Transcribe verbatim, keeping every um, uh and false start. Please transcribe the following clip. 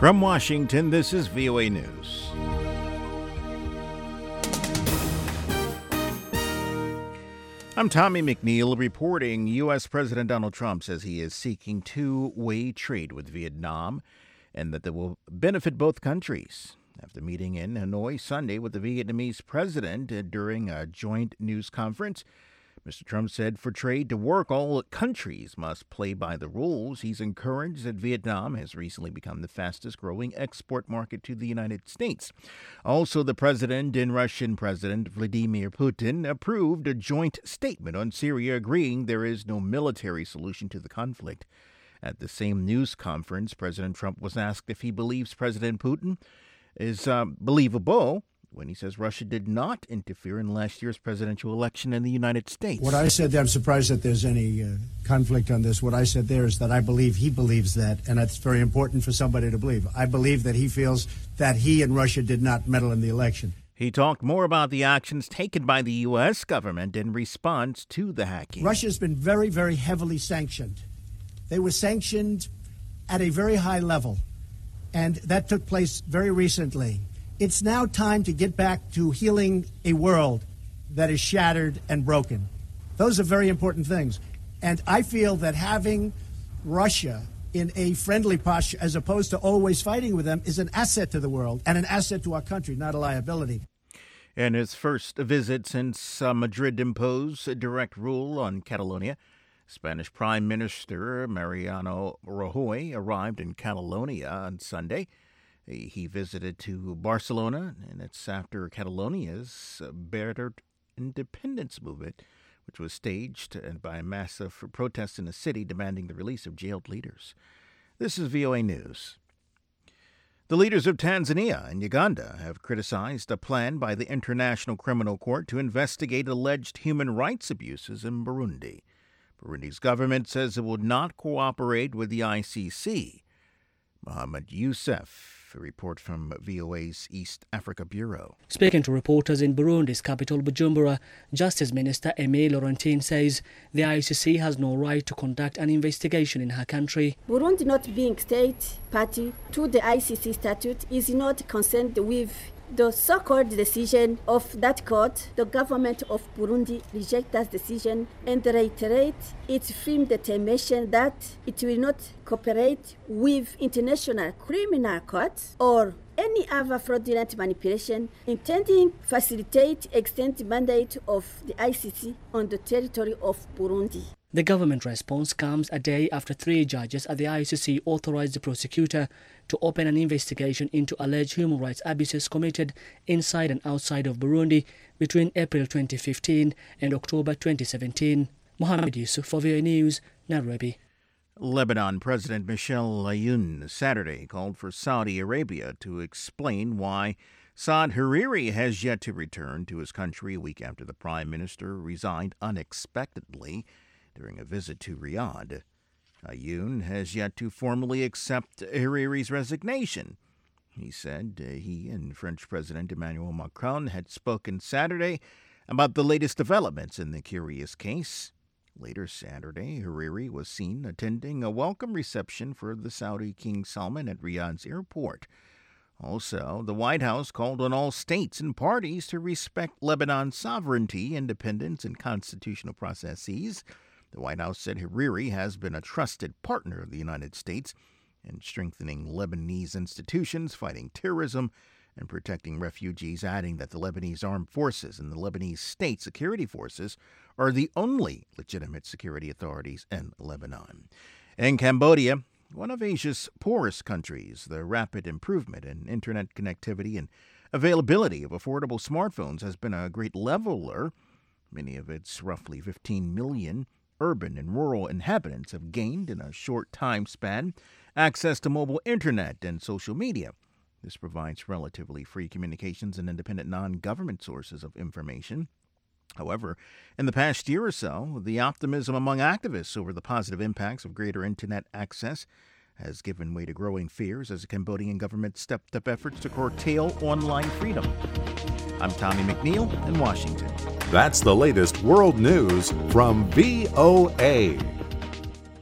From Washington, this is V O A News. I'm Tommy McNeil reporting. U S. President Donald Trump says he is seeking two-way trade with Vietnam and that they will benefit both countries. After meeting in Hanoi Sunday with the Vietnamese president during a joint news conference, Mister Trump said for trade to work, all countries must play by the rules. He's encouraged that Vietnam has recently become the fastest-growing export market to the United States. Also, the president and Russian President Vladimir Putin approved a joint statement on Syria, agreeing there is no military solution to the conflict. At the same news conference, President Trump was asked if he believes President Putin is uh, believable when he says Russia did not interfere in last year's presidential election in the United States. What I said there, I'm surprised that there's any uh, conflict on this. What I said there is that I believe he believes that, and that's very important for somebody to believe. I believe that he feels that he and Russia did not meddle in the election. He talked more about the actions taken by the U S government in response to the hacking. Russia's been very, very heavily sanctioned. They were sanctioned at a very high level, and that took place very recently. It's now time to get back to healing a world that is shattered and broken. Those are very important things. And I feel that having Russia in a friendly posture as opposed to always fighting with them is an asset to the world and an asset to our country, not a liability. In his first visit since uh, Madrid imposed a direct rule on Catalonia, Spanish Prime Minister Mariano Rajoy arrived in Catalonia on Sunday. He visited to Barcelona, and it's after Catalonia's battered independence movement, which was staged by a massive protest in the city demanding the release of jailed leaders. This is V O A News. The leaders of Tanzania and Uganda have criticized a plan by the International Criminal Court to investigate alleged human rights abuses in Burundi. Burundi's government says it will not cooperate with the I C C. Mohammed Youssef, a report from V O A's East Africa Bureau. Speaking to reporters in Burundi's capital, Bujumbura, Justice Minister Aimé Laurentine says the I C C has no right to conduct an investigation in her country. Burundi not being state party to the I C C statute is not concerned with the so-called decision of that court. The government of Burundi rejects that decision and reiterates its firm determination that it will not cooperate with international criminal courts or any other fraudulent manipulation intending to facilitate extended mandate of the I C C on the territory of Burundi. The government response comes a day after three judges at the I C C authorized the prosecutor to open an investigation into alleged human rights abuses committed inside and outside of Burundi between April twenty fifteen and October twenty seventeen. Mohammed Yusuf for V O A News, Nairobi. Lebanon President Michel Aoun Saturday called for Saudi Arabia to explain why Saad Hariri has yet to return to his country a week after the prime minister resigned unexpectedly during a visit to Riyadh. Aoun has yet to formally accept Hariri's resignation. He said uh, he and French President Emmanuel Macron had spoken Saturday about the latest developments in the curious case. Later Saturday, Hariri was seen attending a welcome reception for the Saudi King Salman at Riyadh's airport. Also, the White House called on all states and parties to respect Lebanon's sovereignty, independence, and constitutional processes. The White House said Hariri has been a trusted partner of the United States in strengthening Lebanese institutions, fighting terrorism, and protecting refugees, adding that the Lebanese armed forces and the Lebanese state security forces are the only legitimate security authorities in Lebanon. In Cambodia, one of Asia's poorest countries, the rapid improvement in internet connectivity and availability of affordable smartphones has been a great leveler. Many of its roughly fifteen million urban and rural inhabitants have gained in a short time span access to mobile internet and social media. This provides relatively free communications and independent non-government sources of information. However, in the past year or so, the optimism among activists over the positive impacts of greater internet access has given way to growing fears as the Cambodian government stepped up efforts to curtail online freedom. I'm Tommy McNeil in Washington. That's the latest world news from V O A.